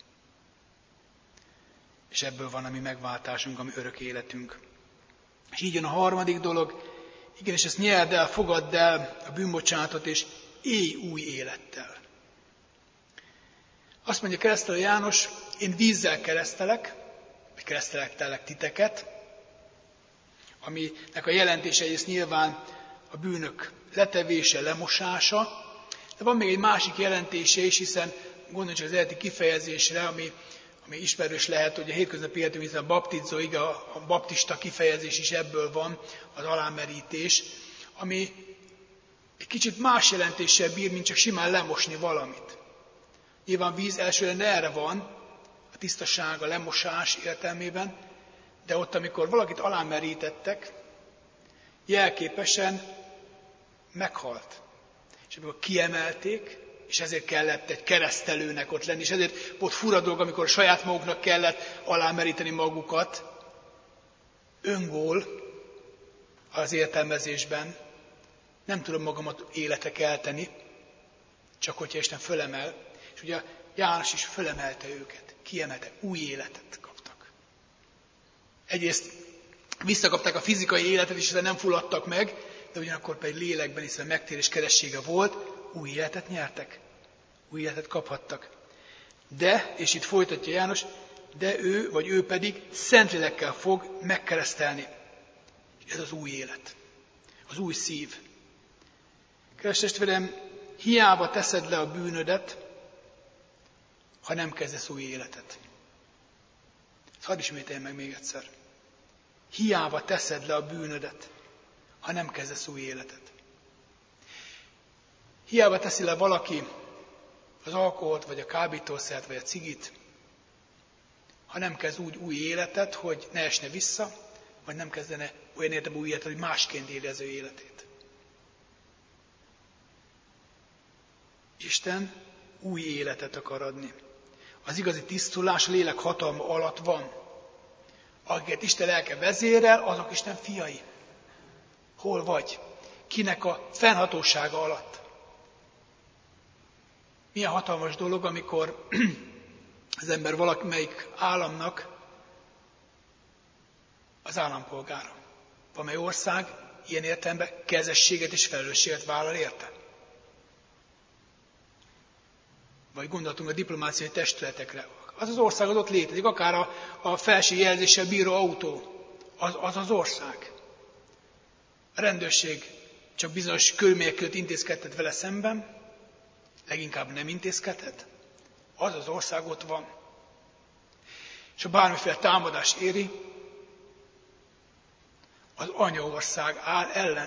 És ebből van a mi megváltásunk, a mi örök életünk. És így jön a harmadik dolog, igenis ezt nyerd el, fogadd el a bűnbocsánatot, és élj új élettel. Azt mondja keresztelő János, én vízzel keresztelek, vagy keresztelek titeket, aminek a jelentése egyrészt nyilván a bűnök letevése, lemosása, de van még egy másik jelentése is, hiszen gondolj csak az eredeti kifejezésre, ami ismerős lehet, hogy a hétköznapi életünk, hiszen a baptizó, a baptista kifejezés is ebből van, az alámerítés, ami egy kicsit más jelentéssel bír, mint csak simán lemosni valamit. Nyilván víz elsőre erre van, a tisztaság, a lemosás értelmében, de ott, amikor valakit alámerítettek, jelképesen meghalt. És amikor kiemelték, és ezért kellett egy keresztelőnek ott lenni, és ezért volt fura dolog, amikor saját maguknak kellett alámeríteni magukat, öngól az értelmezésben, nem tudom magamat életre kelteni, csak hogyha Isten fölemel. És ugye János is fölemelte őket, kiemelte, új életet kaptak. Egyrészt visszakapták a fizikai életet, és ezzel nem fulladtak meg, de ugyanakkor pedig lélekben, hiszen megtérés keressége volt, új életet nyertek, új életet kaphattak. De, és itt folytatja János, de ő pedig Szentlélekkel fog megkeresztelni. És ez az új élet, az új szív. Kedves testvérem, hiába teszed le a bűnödet, ha nem kezdesz új életet. Ezt hadd ismételjem meg még egyszer. Hiába teszed le a bűnödet, ha nem kezdesz új életet. Hiába teszi le valaki az alkoholt, vagy a kábítószert, vagy a cigit, ha nem kezd úgy új életet, hogy ne esne vissza, vagy nem kezdene olyan értelmű új életet, hogy másként éli az ő életét. Isten új életet akar adni. Az igazi tisztulás a lélek hatalma alatt van. Akiket Isten lelke vezérel, azok Isten fiai. Hol vagy? Kinek a fennhatósága alatt? Milyen hatalmas dolog, amikor az ember valamelyik államnak az állampolgára. Valamely ország ilyen értelemben kezességet és felelősséget vállal érte. Vagy gondoltunk a diplomáciai testületekre. Az az ország az ott létezik, akár a felső jelzéssel bíró autó, az az ország. A rendőrség csak bizonyos körülmények között intézkedhet vele szemben, leginkább nem intézkedhet, az az ország ott van. És ha bármiféle támadás éri, az anyaország áll ellen.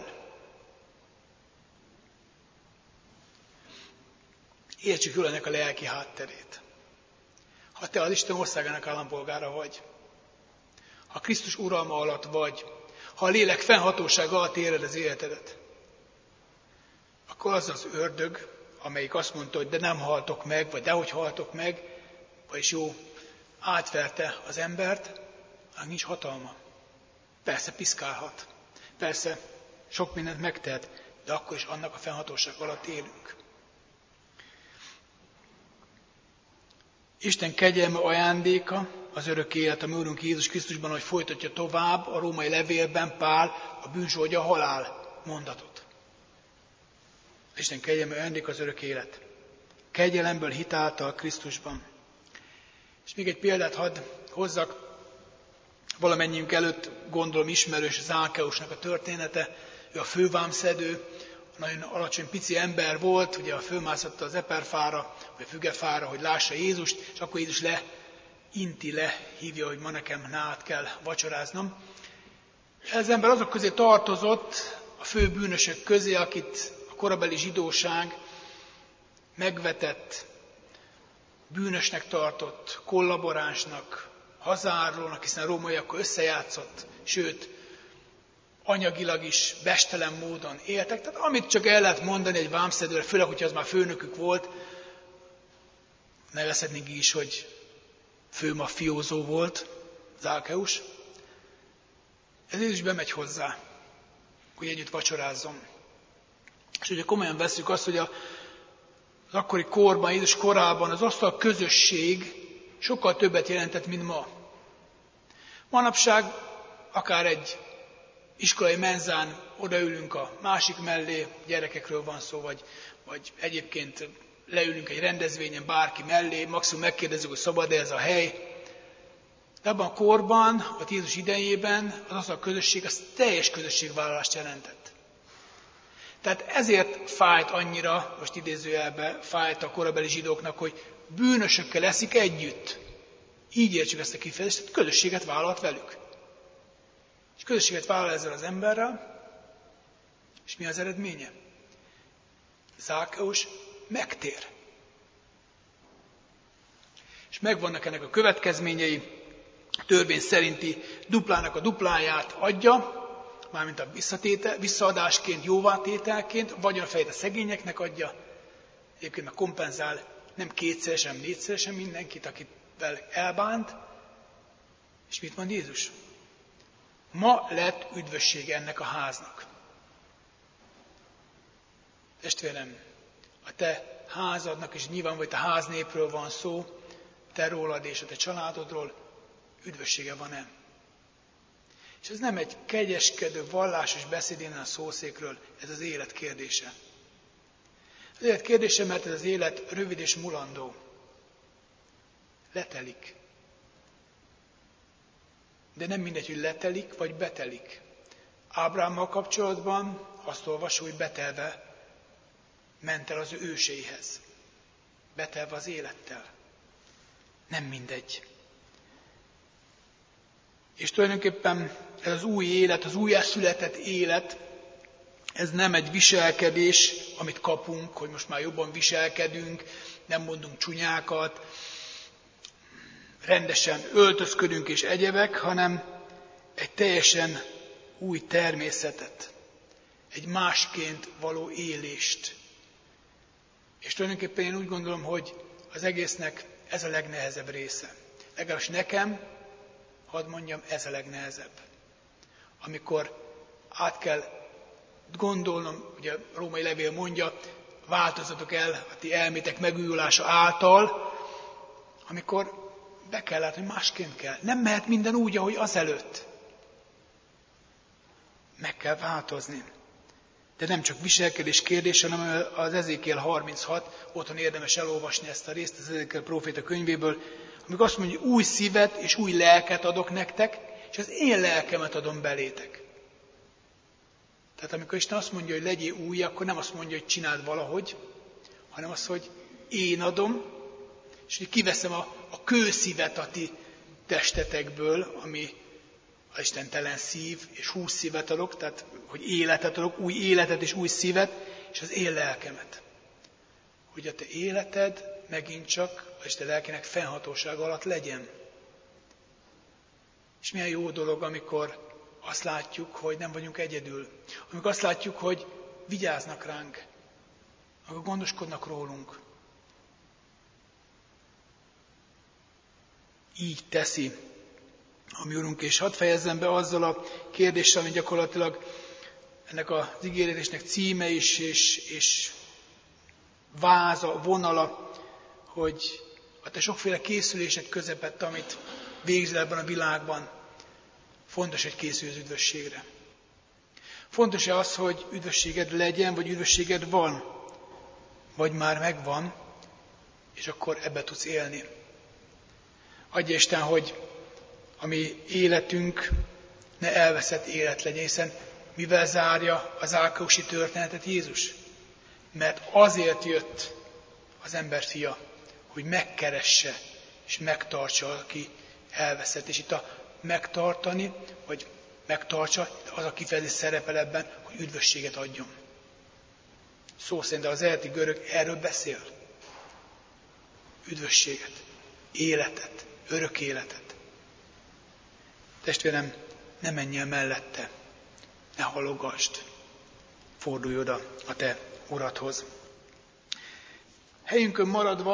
Értsük jól ennek a lelki hátterét. Ha te az Isten országának állampolgára vagy, ha Krisztus uralma alatt vagy, ha a lélek fennhatósága alatt éred az életedet, akkor az az ördög, amelyik azt mondta, hogy de nem haltok meg, vagy dehogy haltok meg, vagyis jó, átverte az embert, annak nincs hatalma. Persze piszkálhat, persze sok mindent megtehet, de akkor is annak a fennhatóság alatt élünk. Isten kegyelme ajándéka, az örök élet, a mi Úrunk Jézus Krisztusban, hogy folytatja tovább a római levélben Pál a bűnzsógya halál mondatot. Isten kegyelme ajándéka, az örök élet. Kegyelemből hitáltal Krisztusban. És még egy példát hadd hozzak, valamennyiünk előtt gondolom ismerős Zákeusnak a története. Ő a fővámszedő, nagyon alacsony pici ember volt, ugye fölmászott az eperfára, vagy a fügefára, hogy lássa Jézust, és akkor Jézus hívja, hogy ma nekem nálad kell vacsoráznom. Ez ember azok közé tartozott, a fő bűnösök közé, akit a korabeli zsidóság megvetett, bűnösnek tartott, kollaboránsnak, hazárlónak, hiszen a rómaiakkal összejátszott, sőt, anyagilag is bestelen módon éltek. Tehát amit csak el lehet mondani egy vámszedőre, főleg, hogyha az már főnökük volt, nevezhetnénk is, hogy főmafiózó volt, Zákeus. Ez Jézus bemegy hozzá, hogy együtt vacsorázzon. És ugye komolyan veszük azt, hogy az akkori korban, Jézus korában az asztal közösség sokkal többet jelentett, mint ma. Manapság akár egy iskolai menzán odaülünk a másik mellé, gyerekekről van szó, vagy egyébként leülünk egy rendezvényen bárki mellé, maximum megkérdezzük, hogy szabad-e ez a hely. De abban a korban, a Jézus idejében az a közösség, az teljes közösségvállalást jelentett. Tehát ezért fájt annyira, most idézőjelben fájt a korabeli zsidóknak, hogy bűnösökkel eszik együtt. Így értsük ezt a kifejezést, hogy közösséget vállalt velük. És közösséget vállal ezzel az emberrel, és mi az eredménye? Zákkeus megtér. És megvannak ennek a következményei, a törvény szerinti duplának a dupláját adja, mármint a visszaadásként, jóvátételként, vagyonfejét a szegényeknek adja, egyébként meg kompenzál nem kétszeresen, hanem négyszeresen mindenkit, akivel elbánt. És mit mond Jézus? Ma lett üdvösség ennek a háznak. Testvérem, a te házadnak, és nyilván, hogy te háznépről van szó, te rólad és a te családodról, üdvössége van-e? És ez nem egy kegyeskedő, vallásos beszéd innen a szószékről, ez az élet kérdése. Az élet kérdése, mert ez az élet rövid és mulandó. Letelik. De nem mindegy, hogy letelik, vagy betelik. Ábrámmal kapcsolatban azt olvasó, hogy betelve ment el az ő őseihez. Betelve az élettel. Nem mindegy. És tulajdonképpen ez az új élet, az újjászületett élet, ez nem egy viselkedés, amit kapunk, hogy most már jobban viselkedünk, nem mondunk csúnyákat, rendesen öltözködünk és egyebek, hanem egy teljesen új természetet, egy másként való élést. És tulajdonképpen én úgy gondolom, hogy az egésznek ez a legnehezebb része. Legalábbis nekem, hadd mondjam, ez a legnehezebb. Amikor át kell gondolnom, ugye a római levél mondja, változatok el a ti elmétek megújulása által, amikor be kell látni, hogy másként kell. Nem mehet minden úgy, ahogy azelőtt. Meg kell változni. De nem csak viselkedés kérdése, hanem az Ezékiel 36, otthon érdemes elolvasni ezt a részt az Ezékiel próféta könyvéből, amikor azt mondja, hogy új szívet és új lelket adok nektek, és az én lelkemet adom belétek. Tehát amikor Isten azt mondja, hogy legyél új, akkor nem azt mondja, hogy csináld valahogy, hanem azt, hogy én adom, és hogy kiveszem a kőszívet a ti testetekből, ami az istentelen szív, és 20 szívet adok, tehát hogy életet adok, új életet és új szívet, és az én lelkemet. Hogy a te életed megint csak az Isten lelkének fennhatósága alatt legyen. És milyen jó dolog, amikor azt látjuk, hogy nem vagyunk egyedül. Amikor azt látjuk, hogy vigyáznak ránk, amikor gondoskodnak rólunk. Így teszi a mi Urunk, és hadd fejezzem be azzal a kérdéssel, ami gyakorlatilag ennek az ígéretésnek címe is, és váza, vonala, hogy a te sokféle készülések közepette, amit végzel ebben a világban, fontos, hogy készülj az üdvösségre. Fontos-e az, hogy üdvösséged legyen, vagy üdvösséged van, vagy már megvan, és akkor ebbe tudsz élni. Adja Isten, hogy a mi életünk ne elveszett élet legyen, hiszen mivel zárja az Zákkeusi történetet Jézus? Mert azért jött az ember fia, hogy megkeresse és megtartsa, aki elveszett. És itt a megtartani, vagy megtartsa, az a kifejezés szerepel ebben, hogy üdvösséget adjon. Szó szerint az eredeti görög erről beszél. Üdvösséget, életet, örök életet. Testvérem, ne menj el mellette, ne hallogasd, fordulj oda a te Uradhoz. Helyünkön maradva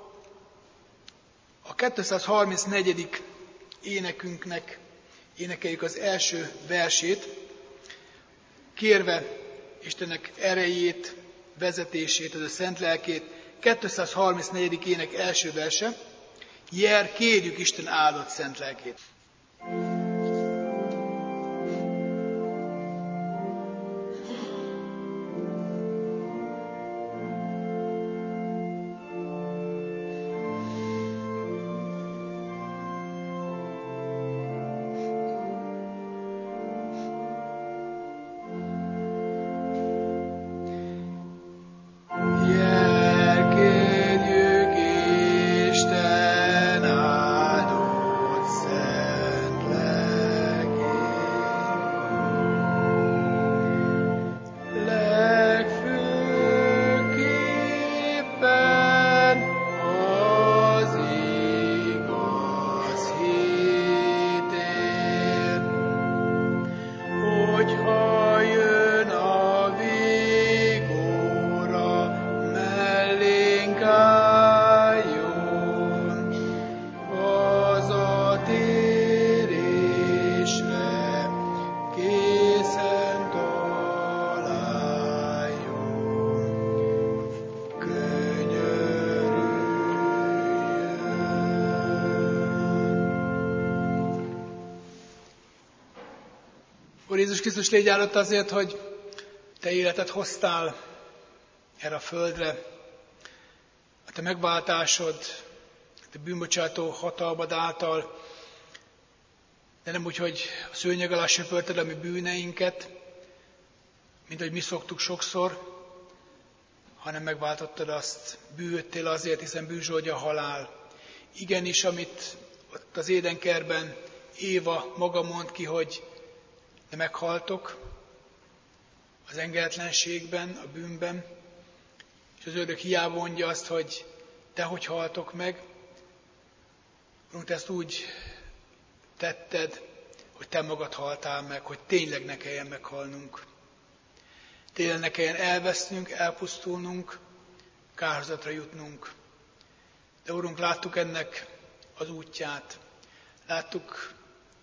a 234. énekünknek énekeljük az első versét, kérve Istennek erejét, vezetését, az a szent lelkét. 234. ének első verse, Jer, kérjük Isten áldott szent lelkét. Úr Jézus Krisztus, légy áldott azért, hogy Te életet hoztál erre a földre. A Te megváltásod, a Te bűnbocsátó hatalmad által, de nem úgy, hogy a szőnyeg alá söpörted a mi bűneinket, mint ahogy mi szoktuk sokszor, hanem megváltottad azt, bűnöttél azért, hiszen bűnzsoldja a halál. Igenis, amit ott az édenkertben Éva maga mond ki, hogy de meghaltok az engedetlenségben, a bűnben, és az ördög hiába mondja azt, hogy de hogy haltok meg, Urunk, Te ezt úgy tetted, hogy Te magad haltál meg, hogy tényleg ne kelljen meghalnunk. Tényleg ne kelljen elvesznünk, elpusztulnunk, kárhozatra jutnunk. De Urunk, láttuk ennek az útját, láttuk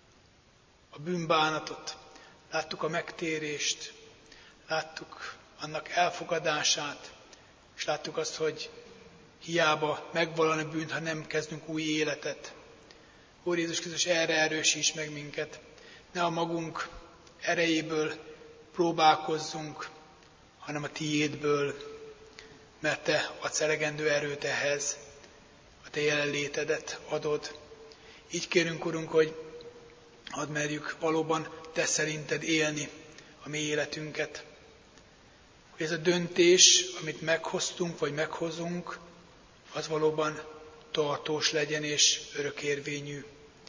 a bűnbánatot, láttuk a megtérést, láttuk annak elfogadását, és láttuk azt, hogy hiába megvallani bűnt, ha nem kezdünk új életet. Úr Jézus Krisztus, erre erősíts meg minket. Ne a magunk erejéből próbálkozzunk, hanem a Tiédből, mert Te adsz elegendő erőt ehhez, a Te jelenlétedet adod. Így kérünk, Urunk, hogy hadd merjük valóban Te szerinted élni a mi életünket. Hogy ez a döntés, amit meghoztunk, vagy meghozunk, az valóban tartós legyen és örökérvényű.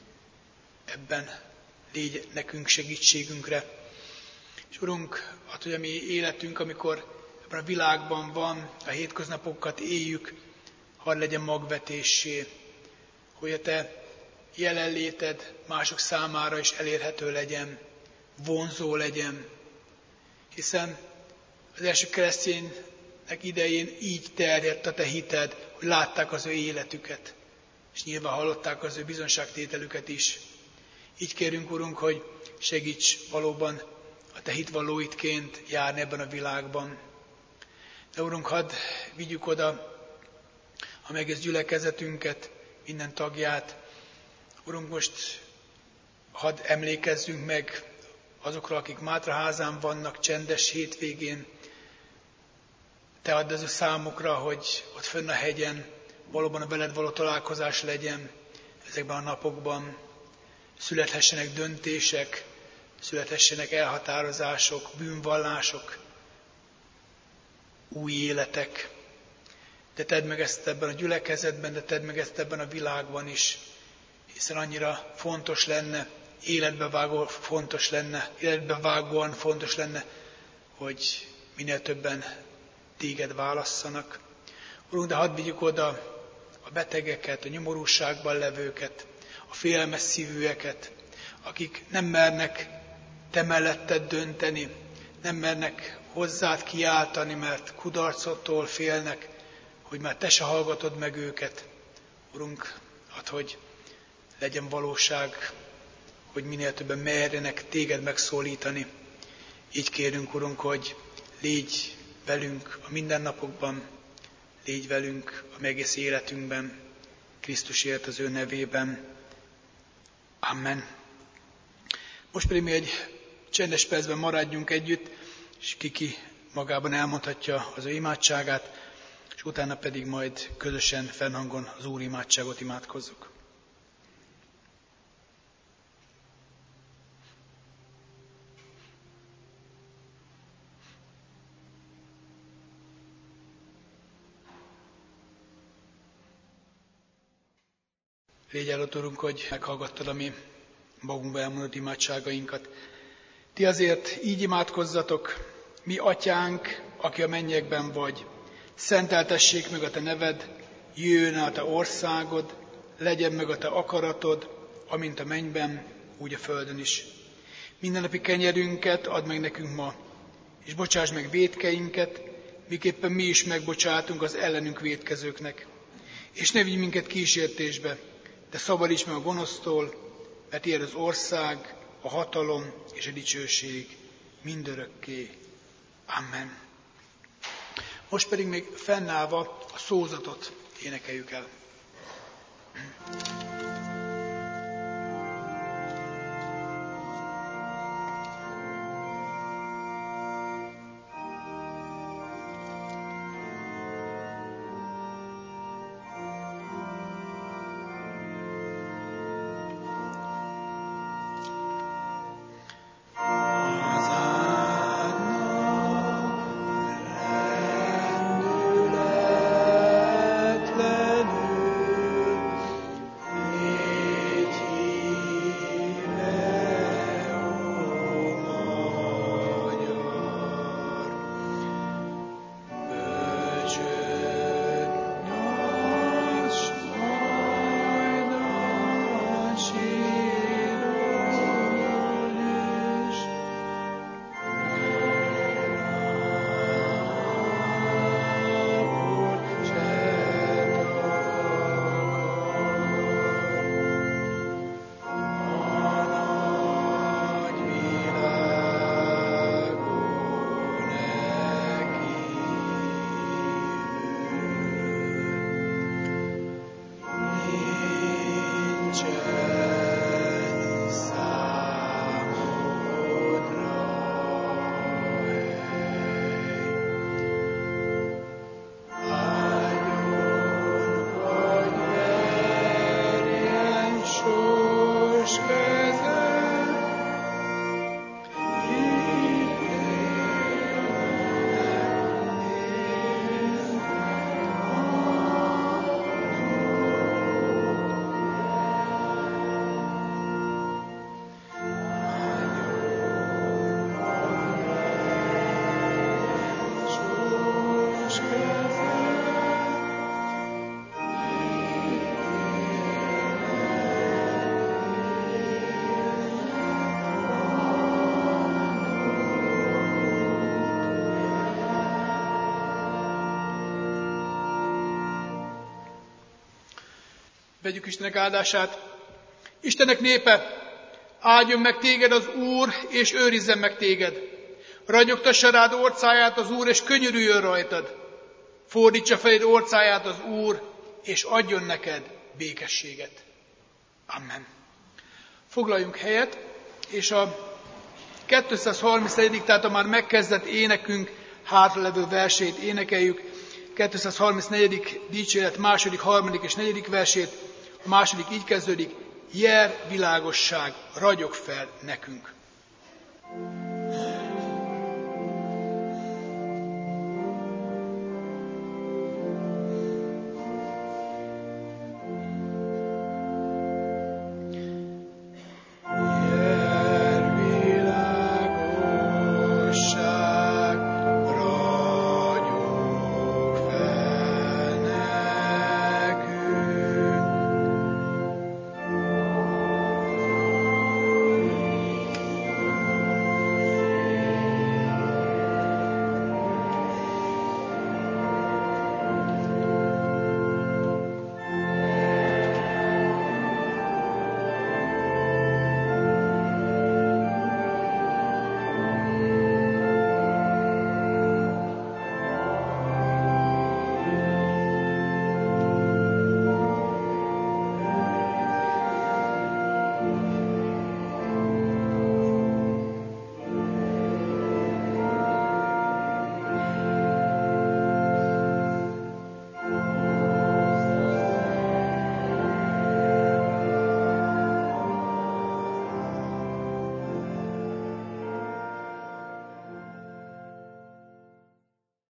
Ebben légy nekünk segítségünkre. És Urunk, add, hogy a mi életünk, amikor ebben a világban van, a hétköznapokat éljük, hadd legyen magvetéssé, hogy a Te jelenléted mások számára is elérhető legyen, vonzó legyen. Hiszen az első kereszténynek idején így terjedt a Te hited, hogy látták az ő életüket, és nyilván hallották az ő bizonságtételüket is. Így kérünk, Urunk, hogy segíts valóban a Te hitvallóidként járni ebben a világban. De Urunk, hadd vigyük oda a egész gyülekezetünket, minden tagját. Urunk, most hadd emlékezzünk meg azokra, akik Mátraházán vannak, csendes hétvégén. Te add az ő számukra, hogy ott fönn a hegyen valóban a veled való találkozás legyen ezekben a napokban. Születhessenek döntések, születhessenek elhatározások, bűnvallások, új életek. De tedd meg ezt ebben a gyülekezetben, de tedd meg ezt ebben a világban is, hiszen annyira fontos lenne, életbevágóan fontos lenne, hogy minél többen Téged válasszanak. Urunk, de hadd vigyük oda a betegeket, a nyomorúságban levőket, a félelmes szívűeket, akik nem mernek Te melletted dönteni, nem mernek hozzád kiáltani, mert kudarcottól félnek, hogy már Te se hallgatod meg őket. Urunk, add, hogy legyen valóság, hogy minél többen merjenek Téged megszólítani. Így kérünk, Urunk, hogy légy velünk a mindennapokban, légy velünk a egész életünkben, Krisztusért az ő nevében. Amen. Most pedig mi egy csendes percben maradjunk együtt, és ki magában elmondhatja az ő imádságát, és utána pedig majd közösen fennhangon az Úr imádságot imádkozzuk. Légy áldott, Urunk, hogy meghallgattad a mi magunkba elmondott imádságainkat. Ti azért így imádkozzatok: mi atyánk, aki a mennyekben vagy, szenteltessék meg a te neved, jöjjön el a te országod, legyen meg a te akaratod, amint a mennyben, úgy a földön is. Mindennapi kenyerünket add meg nekünk ma, és bocsáss meg vétkeinket, miképpen mi is megbocsátunk az ellenünk vétkezőknek. És ne vigy minket kísértésbe, de szabadíts meg a gonosztól, mert tiéd az ország, a hatalom és a dicsőség mindörökké. Amen. Most pedig még fennállva a szózatot énekeljük el. Vegyük Istenek áldását. Istenek népe, áldjon meg téged az Úr, és őrizzen meg téged. Ragyogtassa rád orcáját az Úr, és könyörüljön rajtad. Fordítsa feléd orcáját az Úr, és adjon neked békességet. Amen. Foglaljunk helyet, és a 234. tehát a már megkezdett énekünk hátralevő versét énekeljük. 234. dicséret második, harmadik és negyedik versét. A második így kezdődik: Jer világosság, ragyog fel nekünk.